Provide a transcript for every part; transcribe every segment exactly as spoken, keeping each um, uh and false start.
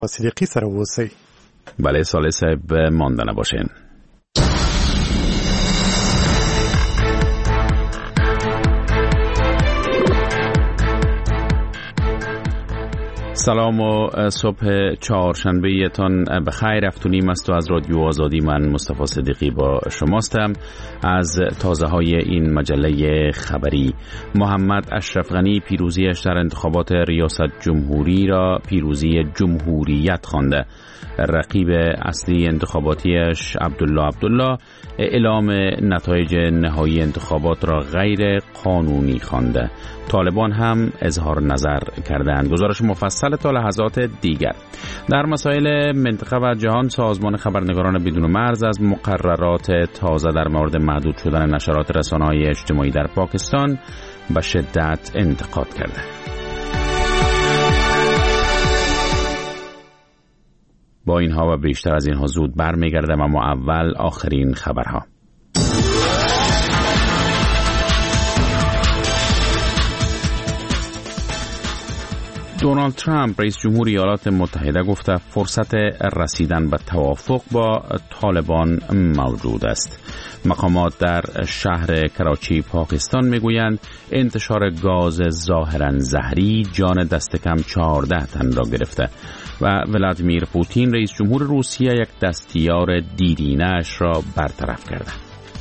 صدیقی سره اوسئ. بله صالح صاحب مانده نباشین. سلام و صبح چهارشنبه تان بخیر. افتونیم است و از رادیو آزادی من مصطفی صدیقی با شماستم. از تازه های این مجله خبری: محمد اشرف غنی پیروزیش در انتخابات ریاست جمهوری را پیروزی جمهوریت خوانده. رقیب اصلی انتخاباتیش عبدالله عبدالله اعلام نتایج نهایی انتخابات را غیر قانونی خوانده. طالبان هم اظهار نظر کردند. گزارش مفصل تا لحظات دیگر. در مسائل منطقه و جهان، سازمان خبرنگاران بدون مرز از مقررات تازه در مورد محدود شدن نشرات رسانه‌های اجتماعی در پاکستان به شدت انتقاد کرده. با اینها و بیشتر از اینها زود برمیگردم، اما اول آخرین خبرها. دونالد ترامپ رئیس جمهور ایالات متحده گفته فرصت رسیدن به توافق با طالبان موجود است. مقامات در شهر کراچی پاکستان میگویند انتشار گاز ظاهراً زهری جان دست کم چهارده تن را گرفته و ولادیمیر پوتین رئیس جمهور روسیه یک دستیار دیرینه‌اش را برطرف کرده.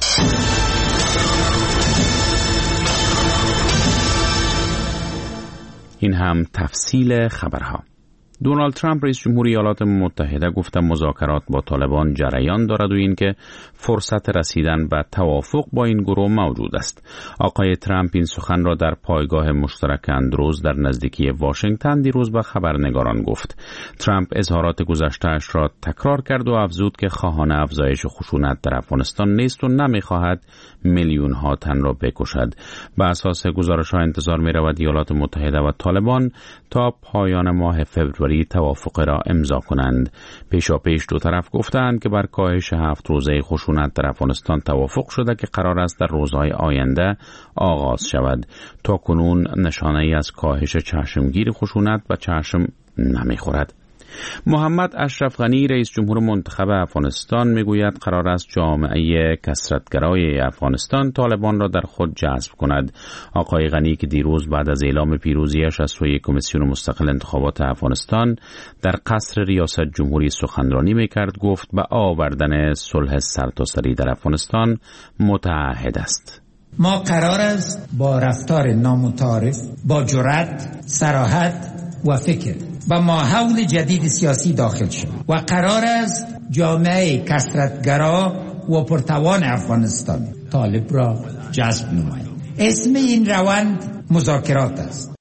این هم تفصیل خبرها. دونالد ترامپ رئیس جمهور ایالات متحده گفته مذاکرات با طالبان جریان دارد و اینکه فرصت رسیدن به توافق با این گروه موجود است. آقای ترامپ این سخن را در پایگاه مشترک اندروز در نزدیکی واشنگتن دیروز به خبرنگاران گفت. ترامپ اظهارات گذشته‌اش را تکرار کرد و افزود که خواهان افزایش خشونت در افغانستان نیست و نمی‌خواهد میلیون ها تن را بکشد. به اساس گزارش‌ها انتظار می‌رود ایالات متحده و طالبان تا پایان ماه فوریه توافق را امضا کنند. پیشاپیش دو طرف گفتند که بر کاهش هفت روزه خشونت در افغانستان توافق شده که قرار است در روزهای آینده آغاز شود. تا کنون نشانه‌ای از کاهش چشمگیر خشونت و چشم نمی‌خورد. محمد اشرف غنی رئیس جمهور منتخب افغانستان میگوید قرار است جامعه کثرت‌گرای افغانستان طالبان را در خود جذب کند. آقای غنی که دیروز بعد از اعلام پیروزیش از سوی کمیسیون مستقل انتخابات افغانستان در قصر ریاست جمهوری سخنرانی میکرد گفت به آوردن صلح سرتاسری در افغانستان متعهد است. ما قرار است با رفتار نامتعارف، با جرأت، صراحت و فکر و ماحول جدید سیاسی داخل شد و قرار است جامعه کثرت‌گرا و پرتوان افغانستان طالب را جذب نماید. اسم این روند مذاکرات است.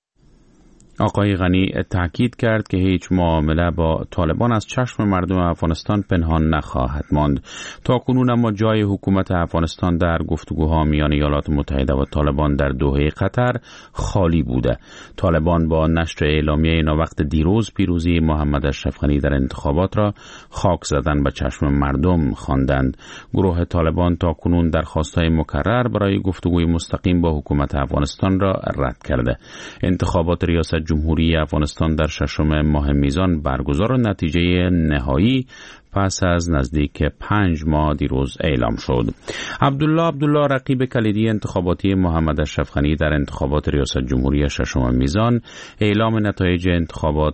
آقای غنی تاکید کرد که هیچ معامله با طالبان از چشم مردم افغانستان پنهان نخواهد ماند. تا کنون اما جای حکومت افغانستان در گفتگوها میان ایالات متحده و طالبان در دوحه قطر خالی بوده. طالبان با نشر اعلامیه ناوقت دیروز پیروزی محمد اشرف غنی در انتخابات را خاک زدن به چشم مردم خواندند. گروه طالبان تا کنون درخواست‌های مکرر برای گفتگوی مستقیم با حکومت افغانستان را رد کرده. انتخابات ریاست جمهوری افغانستان در ششم ماه میزان برگزار و نتیجه نهایی پس از نزدیک پنج ماه دیروز اعلام شد. عبدالله عبدالله رقیب کلیدی انتخاباتی محمد اشرف غنی در انتخابات ریاست جمهوری ششم میزان اعلام نتایج انتخابات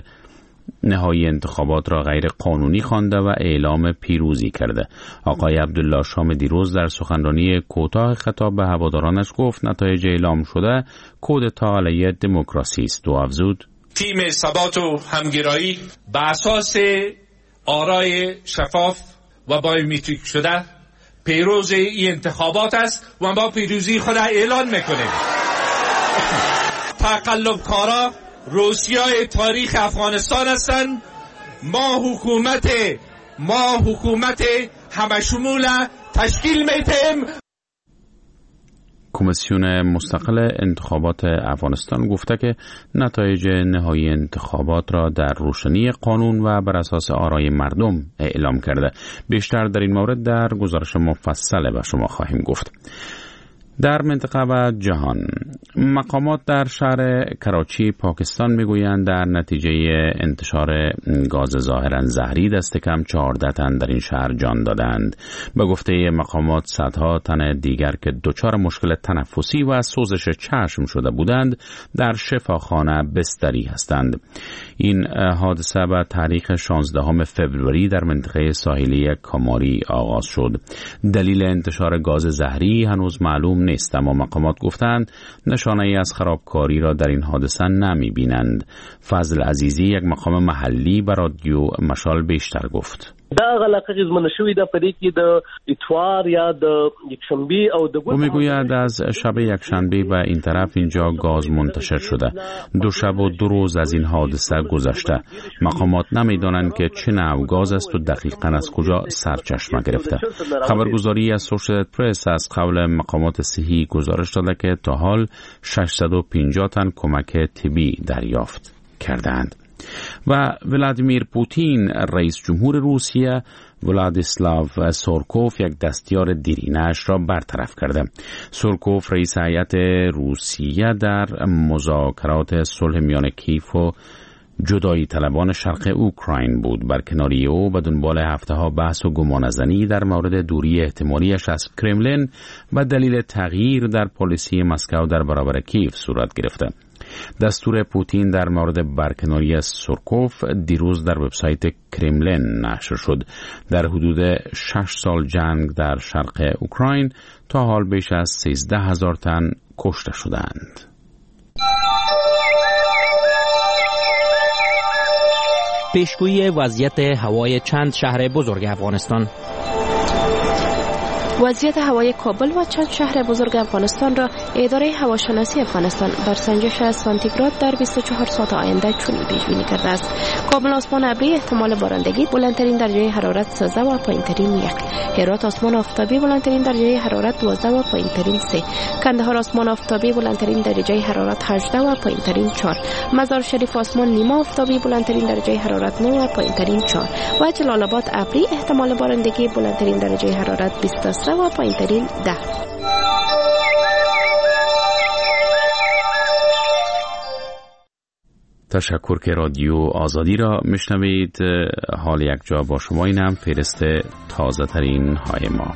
نهایی انتخابات را غیر قانونی خوانده و اعلام پیروزی کرده. آقای عبدالله شام دیروز در سخنرانی کوتاه خطاب به هوادارانش گفت نتایج اعلام شده کودتا علیه دموکراسی است و افزود تیم ثبات و همگرایی بر اساس آرای شفاف و بایومتریک شده پیروز این انتخابات است و ما پیروزی خود اعلان میکنیم. تقلبکارا روسیای تاریخ افغانستان هستند. ما حکومت ما حکومت همشمول تشکیل میدیم. کمیسیون مستقل انتخابات افغانستان گفته که نتایج نهایی انتخابات را در روشنی قانون و بر اساس آرای مردم اعلام کرده. بیشتر در این مورد در گزارش مفصل به شما خواهیم گفت. در منطقه و جهان، مقامات در شهر کراچی پاکستان میگویند در نتیجه انتشار گاز ظاهرا زهری دست کم چهارده تن در این شهر جان دادند. به گفته مقامات صدها تن دیگر که دچار مشکل تنفسی و سوزش چشم شده بودند در شفاخانه بستری هستند. این حادثه به تاریخ شانزدهم فوریه در منطقه ساحلی کاماری آغاز شد. دلیل انتشار گاز زهری هنوز معلوم نیست، اما مقامات گفتند نشانه ای از خرابکاری را در این حادثه نمی بینند. فضل عزیزی، یک مقام محلی، به رادیو مشال بیشتر گفت. دا علاقه غزمنه شوې ده په دې کې د اتوار یا د یکشنبه او د او میگوید از شب یکشنبه به این طرف اینجا گاز منتشر شده. دو شب و دو روز از این حادثه گذشته. مقامات نمیدانند که چه نوع گاز است و دقیقاً از کجا سرچشمه گرفته. خبرگزاری اسوسییتد پرس از قول مقامات صحی گزارش داده که تا حال ششصد و پنجاه تن کمک طبی دریافت کردند. و ولادیمیر پوتین رئیس جمهور روسیه ولادیسلاو سورکوف یک دستیار دیرینه‌اش را برطرف کرده. سورکوف رئیس هیئت روسیه در مذاکرات صلح میان کیف و جدایی طلبان شرق اوکراین بود. بر کناری او به دنبال هفته‌ها بحث و گمانه‌زنی در مورد دوری احتمالیش از کرملین و دلیل تغییر در پالیسی مسکو در برابر کیف صورت گرفته. دستور پوتین در مورد برکناری سورکوف دیروز در وبسایت کرملین نشر شد. در حدود شش سال جنگ در شرق اوکراین تا حال بیش از سیزده هزار تن کشته شدند. پیشگویی وضعیت هوای چند شهر بزرگ افغانستان. وضعیت هوای کابل و چند شهر بزرگ افغانستان را اداره هواشناسی افغانستان بر سنجش سانتیگراد در بیست و چهار ساعت آینده چنین پیش بینی کرده است: کابل آسمان ابری، احتمال بارندگی، بلندترین درجه حرارت سیزده و پایینترین یک. هرات آسمان آفتابی، بلندترین درجه حرارت دوازده و پایینترین سه. کندهار آسمان آفتابی، بلندترین درجه حرارت هجده و پایینترین چهار. مزار شریف آسمان نیمه آفتابی، بلندترین درجه حرارت نه و پایینترین چهار. و جلال آباد ابری، احتمال بارندگی، بلندترین درجه حرارت بیست و سه و پایینترین ده. تشکر که رادیو آزادی را میشنوید. حال یک جا با شما، اینم فهرست تازه ترین های ما.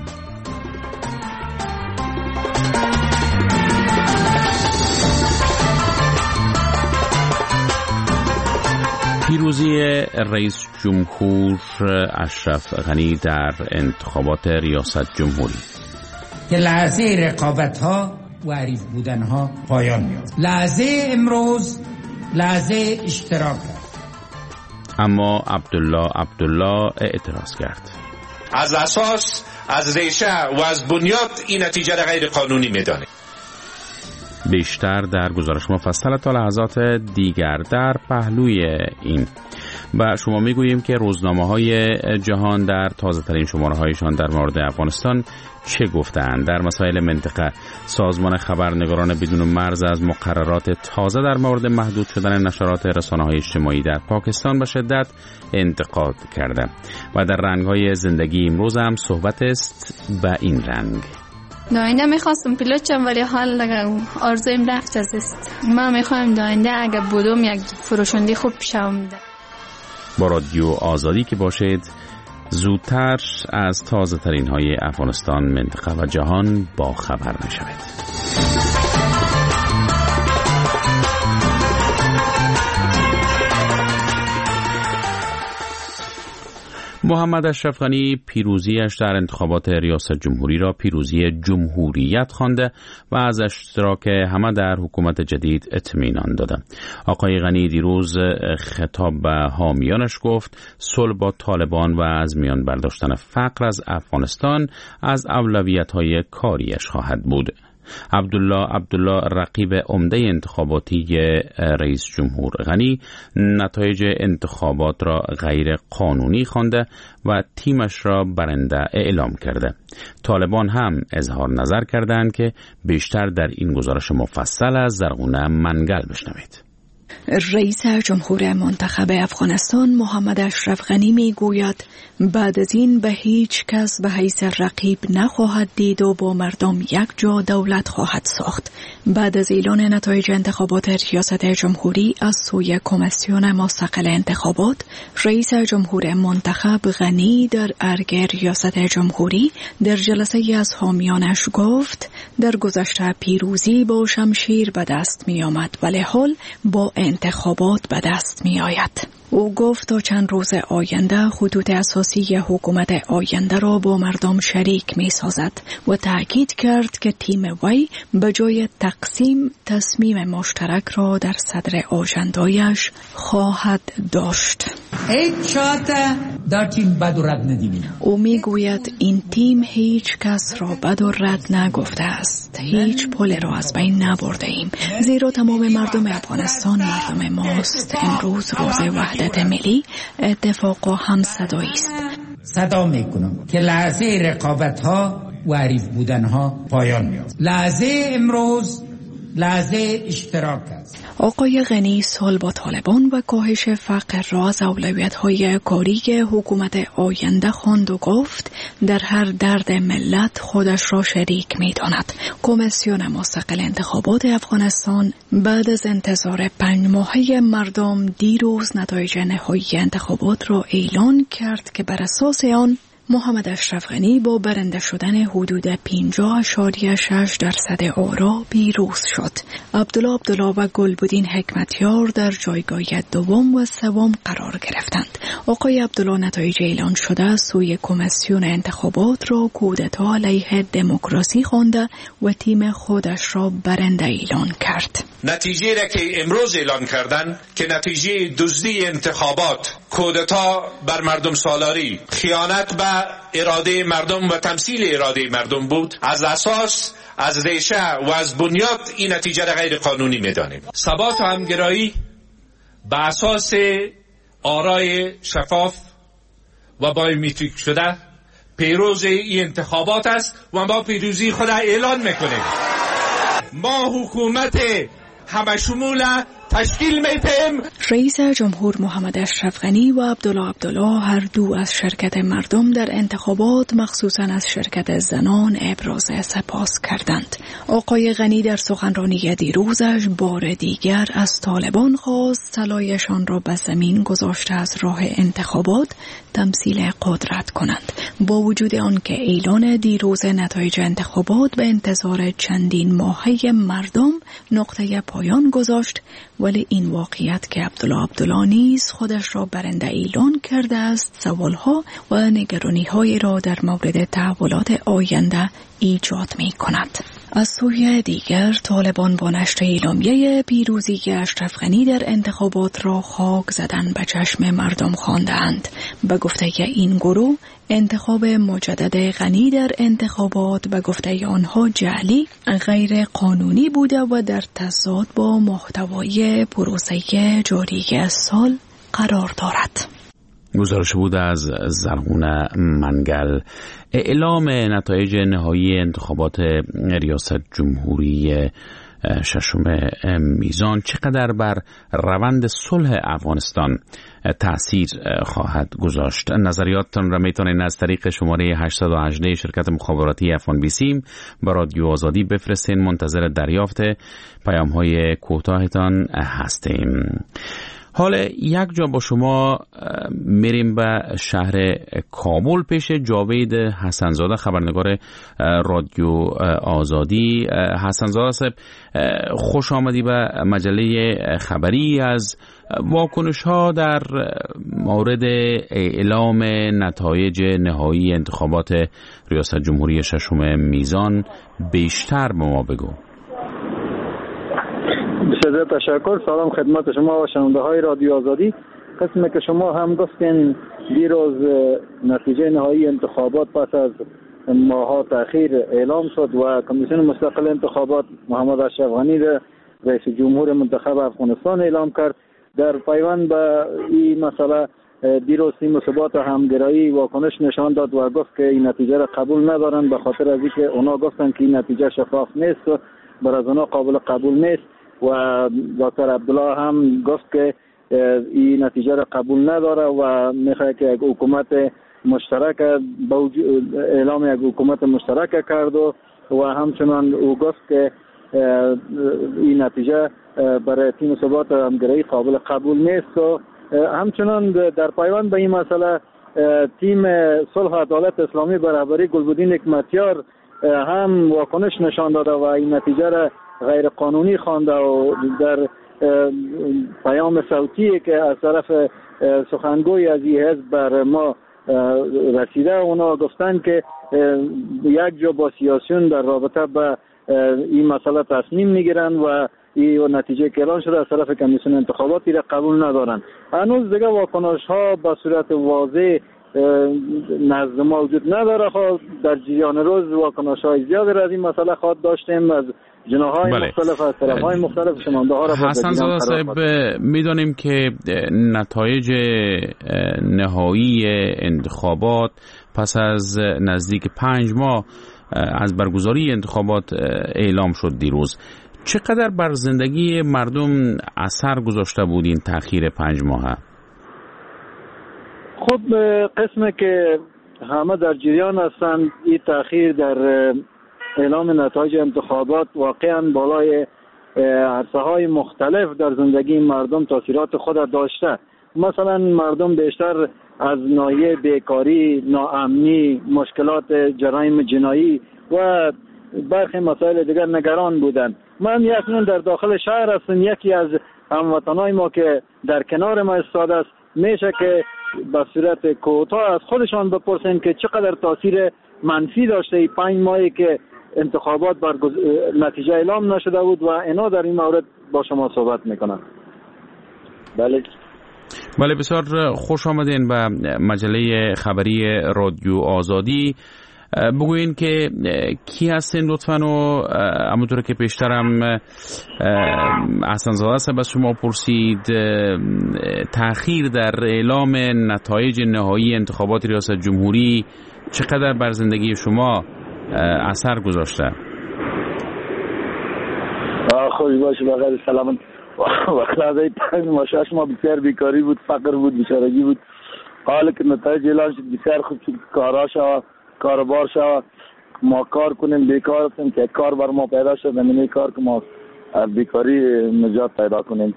پیروزی رئیس جمهور اشرف غنی در انتخابات ریاست جمهوری. که لحظه رقابت ها و حریف بودن ها پایان می‌یابد. لحظه امروز لحظه اشتراک است. اما عبدالله عبدالله اعتراض کرد. از اساس، از ریشه و از بنیاد این نتیجه را غیر قانونی می‌دانیم. بیشتر در گزارش مفصل تا لحظات دیگر. در پهلوی این و شما میگوییم که روزنامه‌های جهان در تازه ترین شماره هایشان در مورد افغانستان چه گفتند. در مسائل منطقه، سازمان خبرنگاران بدون مرز از مقررات تازه در مورد محدود شدن نشرات رسانه‌های اجتماعی در پاکستان به شدت انتقاد کرده. و در رنگ‌های زندگی امروز هم صحبت است به این رنگ. داینده میخواستم پیلوت شم ولی حال لگه آرزویم رفت است. ما میخوایم داینده اگه بودم یک فروشنده خوب شوم. با رادیو آزادی که باشید، زودتر از تازه ترین های افغانستان، منطقه و جهان با خبر میشوید. محمد اشرف غنی پیروزیش در انتخابات ریاست جمهوری را پیروزی جمهوریت خوانده و از اشتراک همه در حکومت جدید اطمینان داده. آقای غنی دیروز خطاب به حامیانش گفت صلح با طالبان و از میان برداشتن فقر از افغانستان از اولویت‌های کاریش خواهد بود. عبدالله عبدالله رقیب عمده انتخاباتی رئیس جمهور غنی نتایج انتخابات را غیر قانونی خوانده و تیمش را برنده اعلام کرده. طالبان هم اظهار نظر کردند که بیشتر در این گزارش مفصل از زرغونه منگل بشنوید. رئیس جمهور منتخب افغانستان محمد اشرف غنی می گوید بعد از این به هیچ کس به حیث رقیب نخواهد دید و با مردم یک جا دولت خواهد ساخت. بعد از اعلان نتایج انتخابات ریاست جمهوری از سوی کمیسیون مستقل انتخابات، رئیس جمهور منتخب غنی در ارگ ریاست جمهوری در جلسه از حامیانش گفت در گذشته پیروزی با شمشیر به دست می آمد ولی حال با انتخابات به دست می آید. او گفت تا چند روز آینده خطوط اساسی حکومت آینده را با مردم شریک می سازد و تأکید کرد که تیم وی به جای تقسیم تصمیم مشترک را در صدر آجندایش خواهد داشت. هیچ شاته در تیم بد و رد ندیمیم. او می گوید این تیم هیچ کس را بد و رد نگفته است. هیچ پل را از بین نبرده ایم. زیرا تمام مردم افغانستان مردم ماست. امروز روز وحدت ملی، اتفاق و همصدایی است. صدا میکنم که لحظه رقابت ها و حریف بودن ها پایان می‌یابد. لحظه امروز لحظه اشتراک است. آقای غنی سال با طالبان و کاهش فقر را از اولویت‌های کاری حکومت آینده خواند و گفت در هر درد ملت خودش را شریک می‌داند. کمیسیون مستقل انتخابات افغانستان بعد از انتظار پنج ماهه مردم دیروز نتایج نهایی انتخابات را اعلان کرد که بر اساس آن محمد اشرف غنی با برنده شدن حدود پنجاه اشاریه شش درصد آرا پیروز شد. عبدالله عبدالله و گلبدین حکمتیار در جایگاه دوم و سوم قرار گرفتند. آقای عبدالله نتایج اعلان شده سوی کمیسیون انتخابات را کودتا علیه دموکراسی خوانده و تیم خودش را برنده اعلان کرد. نتیجه را که امروز اعلان کردن که نتیجه دزدی انتخابات، کودتا بر مردم سالاری، خیانت به اراده مردم و تمثیل اراده مردم بود، از اساس، از ریشه و از بنیاد این نتیجه را غیر قانونی می‌دانیم. ثبات و همگرایی بر اساس آرای شفاف و بایومتریک شده پیروز این انتخابات است و ما پیروزی خود را اعلان می‌کنیم. ما حکومت همه شمول تشکیل می‌دهیم. رئیس جمهور محمد اشرف غنی و عبدالله عبدالله هر دو از شرکت مردم در انتخابات مخصوصاً از شرکت زنان ابراز سپاس کردند. آقای غنی در سخنرانی دیروزش بار دیگر از طالبان خواست طلایشان را به زمین گذاشته از راه انتخابات تمثیل قدرت کنند. با وجود آنکه اعلان دیروز نتایج انتخابات به انتظار چندین ماهه مردم نقطه پایان گذاشت، ولی این واقعیت که عبدالله عبدالله نیز خودش را برنده اعلان کرده است سوالها و نگرانی‌های را در مورد تحولات آینده ایجاد می کند. از سوی دیگر طالبان با نشر اعلامیه پیروزی اشرف غنی در انتخابات را خاک زدن به چشم مردم خواندند. به گفته این گروه انتخاب مجدد غنی در انتخابات به گفته آنها جعلی، غیر قانونی بوده و در تضاد با محتوای پروسه جاری سال قرار دارد. گزارش بود از زرغون منگل. اعلام نتایج نهایی انتخابات ریاست جمهوری ششم میزان چقدر بر روند صلح افغانستان تأثیر خواهد گذاشت؟ نظریاتتان را میتونید از طریق شماره هشت یک هشت شرکت مخابراتی افغان بیسیم با رادیو آزادی بفرستین. منتظر دریافت پیام های کوتاهتان هستیم. حالا یک جا با شما میریم به شهر کابل پیش جاوید حسنزاده، خبرنگار رادیو آزادی. حسنزاده صاحب، خوش آمدی به مجله خبری. از واکنش ها در مورد اعلام نتایج نهایی انتخابات ریاست جمهوری ششم میزان بیشتر به ما بگو. بسیار تشکر. سلام خدمت شما و شنونده های رادیو آزادی. قسمی که شما هم گفتین دیروز نتیجه نهایی انتخابات پس از ماها تأخیر اعلام شد و کمیسیون مستقل انتخابات محمد اشرف غنی رئیس جمهور منتخب افغانستان اعلام کرد. در پیوند به این مسئله دیروز این مثبات همگرایی واکنش نشان داد و گفت که این نتیجه را قبول ندارند، به خاطر از اینکه اونا گفتن که این نتیجه شفاف نیست و بر از اونا قابل قبول نیست و دکتر عبدالله هم گفت که این نتیجه را قبول نداره و میخواد که یک حکومت مشترک اعلام یک حکومت مشترک کرد و همچنان او گفت که این نتیجه برای تیم ثبات همگرایی قابل قبول نیست و همچنان در پیوند به این مسئله تیم صلح و عدالت اسلامی برابری گلبدین حکمتیار هم واکنش نشان داده و این نتیجه را غیر قانونی خوانده و در پیام صوتی که از طرف سخنگوی از این حزب بر ما رسیده اونا گفتن که یک جا با سیاسیون در رابطه به این مسئله تصمیم میگیرن و این نتیجه که اعلان شده از طرف کمیسیون انتخاباتی را قبول ندارن. هنوز دیگه واکنش ها به صورت واضح نزد ما وجود نداره. خب در جریان روز واکنش های زیادی را از این مسئله خواهد داشتیم از جناح‌های بله. مختلف از طرف‌های مختلف شنونده ها را. حسن زاده صاحب میدانیم که نتایج نهایی انتخابات پس از نزدیک پنج ماه از برگزاری انتخابات اعلام شد دیروز. چقدر بر زندگی مردم اثر گذاشته بود این تأخیر پنج ماهه؟ خب قسمه که همه در جریان هستند این تأخیر در اعلام نتایج انتخابات واقعا بالای عرصه‌های مختلف در زندگی مردم تاثیرات خود داشته. مثلا مردم بیشتر از ناحیه بیکاری، ناامنی، مشکلات جرایم جنایی و برخی مسائل دیگر نگران بودند. من یکنون در داخل شهر هستم، یکی از هموطنای ما که در کنار ما ایستاده است میشه که به صورت کوتاه از خودشان بپرسن که چقدر تاثیر منفی داشته این پنج ماهی که انتخابات برگز... نتیجه اعلام نشده بود و اینا در این مورد با شما صحبت میکنن. بله بله بسیار خوش آمدین به مجله خبری رادیو آزادی. بگوین که کی هستین لطفاً و همونطور که پیشترم حسن زاده صاحب از شما پرسید تأخیر در اعلام نتایج نهایی انتخابات ریاست جمهوری چقدر بر زندگی شما اثر گذاشته؟ خوش باشه بخیر سلامت. وقت لحظه پنج ماه شش ماه بسیار بیکاری بود، فقر بود، بیچارگی بود. حالا که نتایج اعلان شد بسیار خوب شد، کارا شد، کاربار شد، ما کار کنیم، بیکار هستیم که کار بر ما پیدا شد، همین کار که ما از بیکاری نجات پیدا کنیم.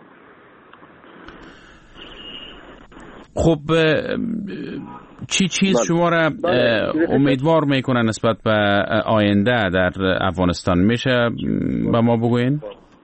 خب چی چیز شما را امیدوار میکنه نسبت به آینده در افغانستان؟ میشه به ما بگوین؟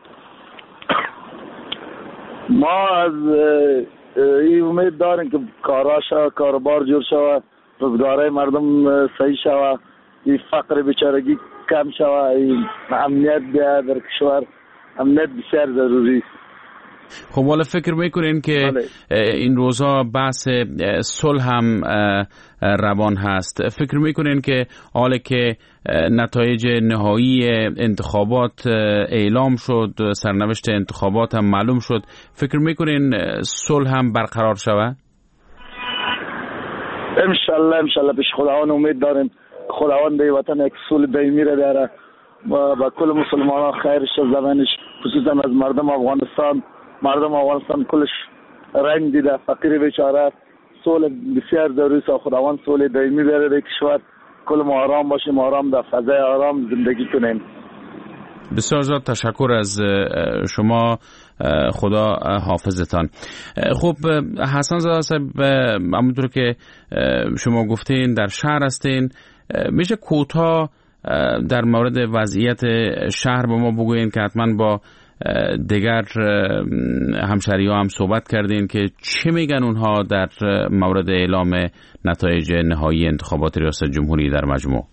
ما از این امید داریم که کارا شود، کاربار جور شود، روزگارهای مردم صحیح شود، این فقر بیچارگی کم شود، این امنیت بیا در کشور. امنیت بسیار ضروری است. خب حالا فکر میکنین که بله. این روزها بحث صلح هم روان هست، فکر میکنین که حالا که نتایج نهایی انتخابات اعلام شد، سرنوشت انتخابات هم معلوم شد، فکر میکنین صلح هم برقرار شود؟ انشالله انشالله پیش خداوند امید داریم. خداوند به وطن یک صلح دائمی را داره و با کل مسلمانان خیرش زمانش، خصوصا از مردم افغانستان. مردم افغانستان کلش رنج دیده، فقیر بیچاره، صلح بسیار ضروری است. خداوند صلح دائمی بیاره در کشور، کل ما آرام باشیم، آرام در فضای آرام زندگی کنیم. بسیار زیاد تشکر از شما، خدا حافظتان. خب حسن زاده صاحب، همونطور که شما گفتین در شهر هستین، میشه کوتاه در مورد وضعیت شهر با ما بگوین که حتما با دیگر همشهری ها هم صحبت کردین که چه میگن اونها در مورد اعلام نتایج نهایی انتخابات ریاست جمهوری در مجموع؟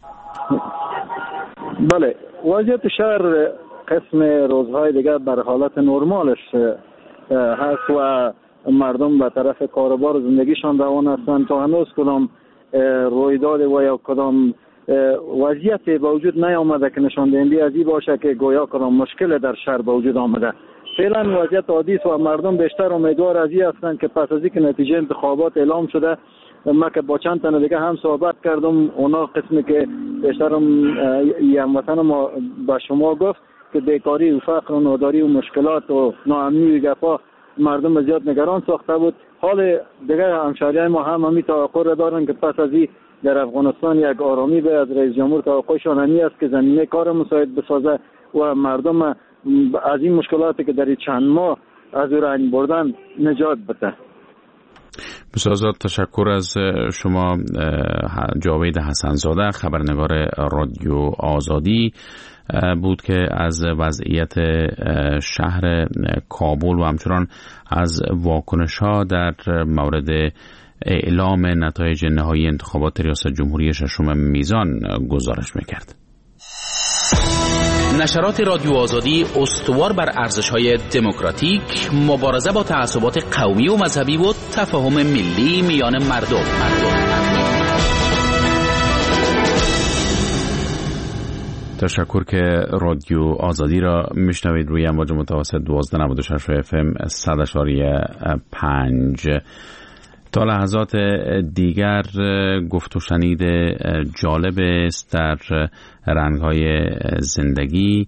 بله، وضعیت شهر قسم روزهای دیگر بر حالت نرمالش هست و مردم به طرف کاروبار و زندگیشان روان هستند. تا هنوز کدام رویداد و یا کدام وضعیت به وجود نیامده که نشان دهنده از این باشه که گویا کدام مشکل در شهر به وجود آمده. فعلا وضعیت عادی است و مردم بیشتر امیدوار از این هستند که پس از اینکه نتیجه انتخابات اعلام شده، ما که با چند تن دیگه هم صحبت کردم، اونا قسمی که بیشتر هموطن ما با شما گفت که بیکاری و فقر و ناداری و مشکلات و ناامنی و گپا مردم زیاد نگران ساخته بود. حال دیگر همشهریان ما هم همین توقع را دارن که پس از این در افغانستان یک آرامی به از رئیس جمهور توقعشان همی است که زمینه کار مساعد بسازه و مردم از این مشکلاتی که در چند ماه از رنج بردن نجات بده. بسیار زیاد تشکر از شما جاوید حسنزاده، خبرنگار رادیو آزادی بود که از وضعیت شهر کابل و همچنان از واکنش‌ها در مورد اعلام نتایج نهایی انتخابات ریاست جمهوری ششم میزان گزارش می‌کرد. نشرات رادیو آزادی استوار بر ارزش‌های دموکراتیک، مبارزه با تعصبات قومی و مذهبی و تفاهم ملی میان مردم. تشکر که رادیو آزادی را میشنوید روی امواج متوسط دوازده نود و شش اف ام صد اشاری پنج. تا لحظات دیگر گفت و شنید جالب است در رنگ‌های زندگی،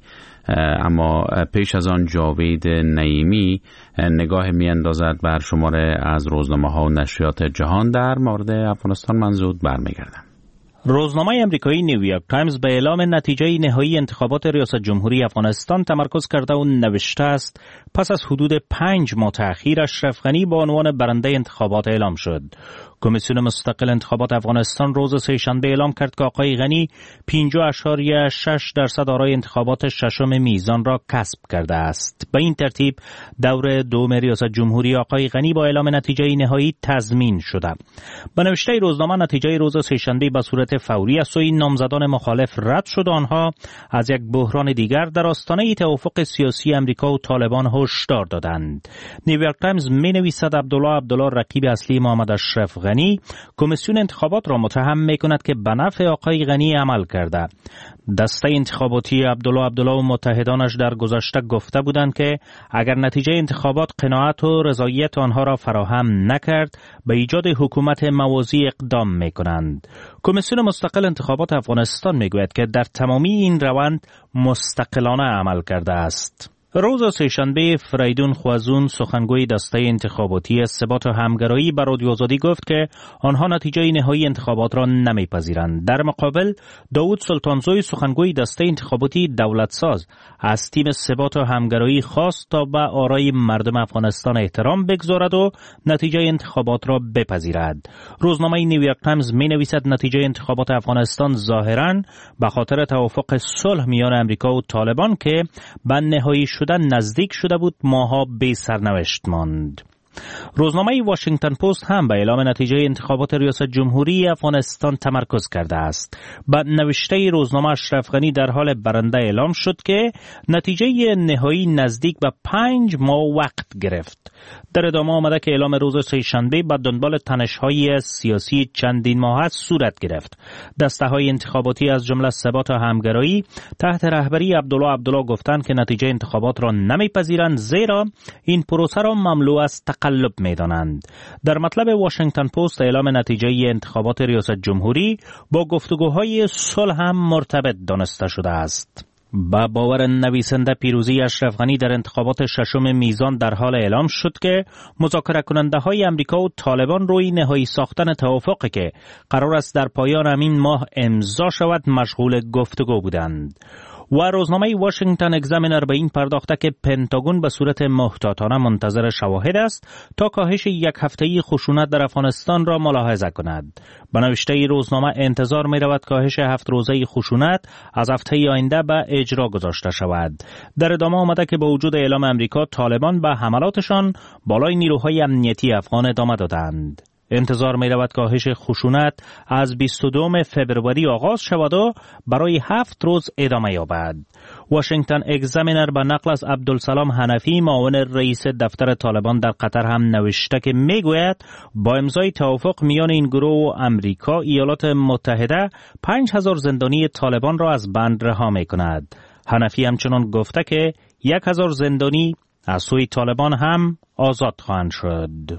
اما پیش از آن جاوید نعیمی نگاه می‌اندازد بر شماره از روزنامه‌ها و نشریات جهان در مورد افغانستان. من زود برمیگردم. روزنامه امریکایی نیویورک تایمز به اعلام نتیجه نهایی انتخابات ریاست جمهوری افغانستان تمرکز کرده و نوشته است پس از حدود پنج ماه تأخیر اشرف غنی به عنوان برنده انتخابات اعلام شد. کمیسیون مستقل انتخابات افغانستان روز سه‌شنبه اعلام کرد که آقای غنی پنجاه اشاریه شش درصد آرای انتخابات ششم میزان را کسب کرده است. به این ترتیب دور دوم ریاست جمهوری آقای غنی با اعلام نتیجه نهایی تضمین شده. به نوشته روزنامه نتیجه روز سه‌شنبه به صورت فوری از سوی نامزدان مخالف رد شد. آنها از یک بحران دیگر در آستانه توافق سیاسی امریکا و طالبان هشدار دادند. نیویورک تایمز می‌نویسد عبدالله عبدالله رقیب اصلی محمد اشرف غنی کمیسیون انتخابات را متهم می‌کند که به نفع آقای غنی عمل کرده. دسته انتخاباتی عبدالله عبدالله و متحدانش در گذشته گفته بودند که اگر نتیجه انتخابات قناعت و رضایت آنها را فراهم نکرد به ایجاد حکومت موازی اقدام می‌کنند. کمیسیون مستقل انتخابات افغانستان میگوید که در تمامی این روند مستقلانه عمل کرده است. روز سه‌شنبه فریدون خوازون سخنگوی دسته انتخاباتی ثبات و همگرایی به رادیو آزادی گفت که آنها نتیجه نهایی انتخابات را نمیپذیرند. در مقابل داوود سلطانزوی سخنگوی دسته انتخاباتی دولتساز از تیم ثبات و همگرایی خواست تا به آرای مردم افغانستان احترام بگذارد و نتیجه انتخابات را بپذیرد. روزنامه نیویورک تایمز می‌نویسد نتیجه انتخابات افغانستان ظاهراً به خاطر توافق صلح میان امریکا و طالبان که به نهایی شدن نزدیک شده بود ماها بی سرنوشت ماند. روزنامه واشنگتن پست هم به اعلام نتیجه انتخابات ریاست جمهوری افغانستان تمرکز کرده است. با نوشته روزنامه اشرف غنی در حال برنده اعلام شد که نتیجه نهایی نزدیک به پنج ماه وقت گرفت. در ادامه آمده که اعلام روز سه‌شنبه به دنبال تنش‌های سیاسی چندین ماه صورت گرفت. دسته‌های انتخاباتی از جمله ثبات و همگرایی تحت رهبری عبدالله عبدالله گفتند که نتیجه انتخابات را نمیپذیرند، زیرا این پروسه را مملو از تقلب می‌دانند. در مطلب واشنگتن پست اعلام نتیجه انتخابات ریاست جمهوری با گفتگوهای صلح هم مرتبط دانسته شده است. با باور نویسنده پیروزی اشرف غنی در انتخابات ششم میزان در حال اعلام شد که مذاکره کننده های امریکا و طالبان روی نهایی ساختن توافقی که قرار است در پایان همین ماه امضا شود مشغول گفتگو بودند. و روزنامه واشنگتن اگزامینر به این پرداخته که پنتاگون به صورت محتاطانه منتظر شواهد است تا کاهش یک هفته‌ای خشونت در افغانستان را ملاحظه کند. به نوشته روزنامه انتظار می رود کاهش هفت روزه خشونت از هفته آینده به اجرا گذاشته شود. در ادامه آمده که با وجود اعلام امریکا طالبان به حملاتشان بالای نیروهای امنیتی افغان ادامه دادند. انتظار می رود کاهش خشونت از بیست و دوم فبروری آغاز شود و برای هفت روز ادامه یابد. واشنگتن اگزامینر به نقل از عبدالسلام حنفی معاون رئیس دفتر طالبان در قطر هم نوشته که می گوید با امضای توافق میان این گروه و امریکا ایالات متحده پنج هزار زندانی طالبان را از بند رها می کند. حنفی همچنان گفته که یک هزار زندانی از سوی طالبان هم آزاد خواهند شد.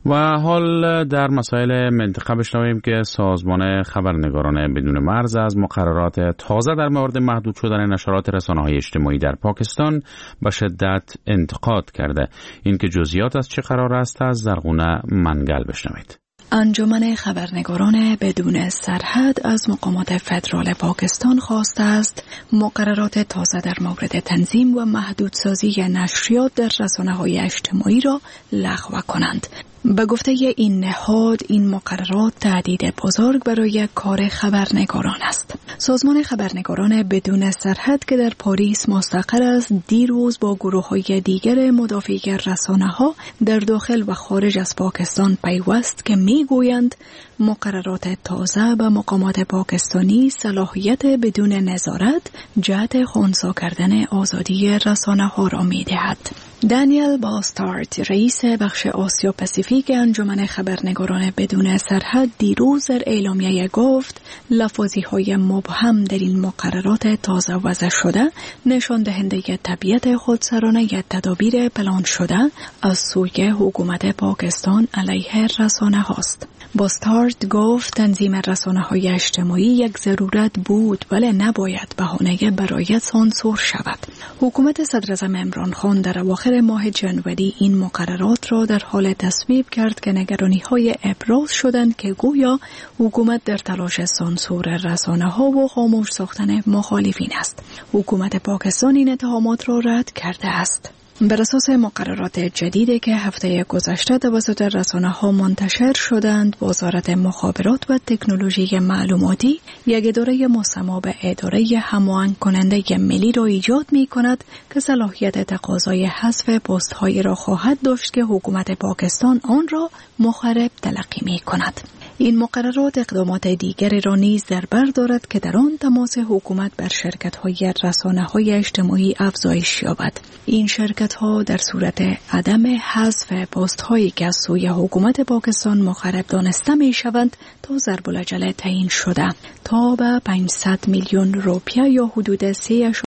و حال در مسائل منطقه بشنویم که سازمان خبرنگاران بدون مرز از مقررات تازه در مورد محدود شدن نشرات رسانه‌های اجتماعی در پاکستان به شدت انتقاد کرده. این که جزئیات از چه قرار است از زرغونه منگل بشنوید. انجمن خبرنگاران بدون سرحد از مقامات فدرال پاکستان خواسته است مقررات تازه در مورد تنظیم و محدودسازی نشریات در رسانه‌های اجتماعی را لغو کنند. به گفته این نهاد این مقررات تهدید بزرگ برای کار خبرنگاران است. سازمان خبرنگاران بدون سرحد که در پاریس مستقر است دیروز با گروه‌های دیگر مدافع رسانه‌ها در داخل و خارج از پاکستان پیوست که می‌گویند مقررات تازه به مقامات پاکستانی صلاحیت بدون نظارت جهت خنثی کردن آزادی رسانه‌ها را می‌دهد. دانیل باستارت رئیس بخش آسیا پاسیفیک انجمن خبرنگاران بدون سرحد دیروز در اعلامیه گفت لفاظی‌های مبهم در این مقررات تازه وضع شده نشان دهنده طبیعت خودسرانه تدابیر پلان شده از سوی حکومت پاکستان علیه رسانه هاست. باستارت گفت تنظیم رسانه‌های اجتماعی یک ضرورت بود ولی نباید بهانه برای سانسور شود. حکومت صدراعظم عمران خان در اواخر ماه جنوری این مقررات را در حال تصویب کرد که نگرانی‌های ابراز شدند که گویا حکومت در تلاش سانسور رسانه‌ها و خاموش ساختن مخالفین است. حکومت پاکستان این اتهامات را رد کرده است. بر اساس مقررات جدیدی که هفته گذشته توسط رسانه‌ها منتشر شدند، وزارت مخابرات و تکنولوژی معلوماتی یک اداره مسمی به اداره هماهنگ کننده ملی را ایجاد می‌کند که صلاحیت تقاضای حذف پست‌های را خواهد داشت که حکومت پاکستان آن را مخرب تلقی می‌کند. این مقررات اقدامات دیگری را نیز در بر دارد که در آن تماس حکومت بر شرکت‌های رسانه‌های اجتماعی افزایش یابد. این شرکت‌ها در صورت عدم حذف پست‌هایی که از سوی حکومت پاکستان مخرب دانسته می‌شوند تا ضرب العجله تعیین شده تا به پانصد میلیون روپیه یا حدود سه